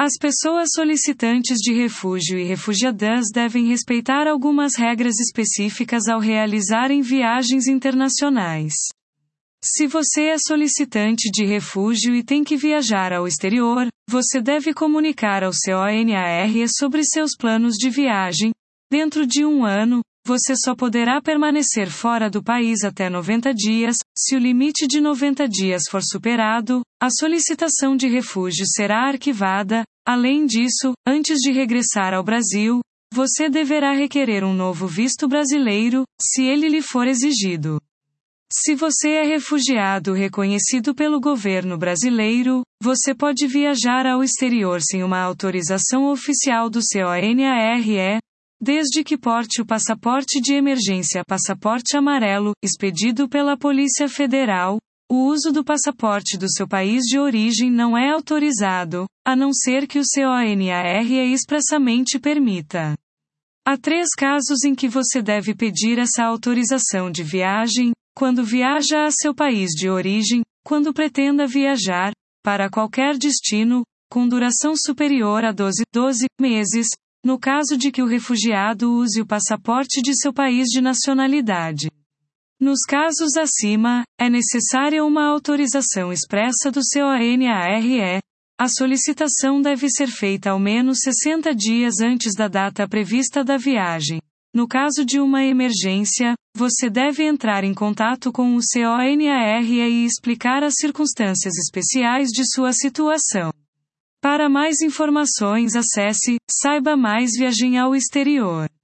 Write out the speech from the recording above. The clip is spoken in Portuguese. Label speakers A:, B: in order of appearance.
A: As pessoas solicitantes de refúgio e refugiadas devem respeitar algumas regras específicas ao realizarem viagens internacionais. Se você é solicitante de refúgio e tem que viajar ao exterior, você deve comunicar ao seu ONAR sobre seus planos de viagem. Dentro de um ano, você só poderá permanecer fora do país até 90 dias. Se o limite de 90 dias for superado, a solicitação de refúgio será arquivada. Além disso, antes de regressar ao Brasil, você deverá requerer um novo visto brasileiro, se ele lhe for exigido. Se você é refugiado reconhecido pelo governo brasileiro, você pode viajar ao exterior sem uma autorização oficial do seu ONAR, desde que porte o passaporte de emergência passaporte amarelo, expedido pela Polícia Federal. O uso do passaporte do seu país de origem não é autorizado, a não ser que o seu ONAR expressamente permita. Há 3 casos em que você deve pedir essa autorização de viagem: quando viaja a seu país de origem, quando pretenda viajar para qualquer destino, com duração superior a 12 meses, no caso de que o refugiado use o passaporte de seu país de nacionalidade. Nos casos acima, é necessária uma autorização expressa do seu ONAR. A solicitação deve ser feita ao menos 60 dias antes da data prevista da viagem. No caso de uma emergência, você deve entrar em contato com o seu ONAR e explicar as circunstâncias especiais de sua situação. Para mais informações, acesse Saiba Mais Viagem ao Exterior.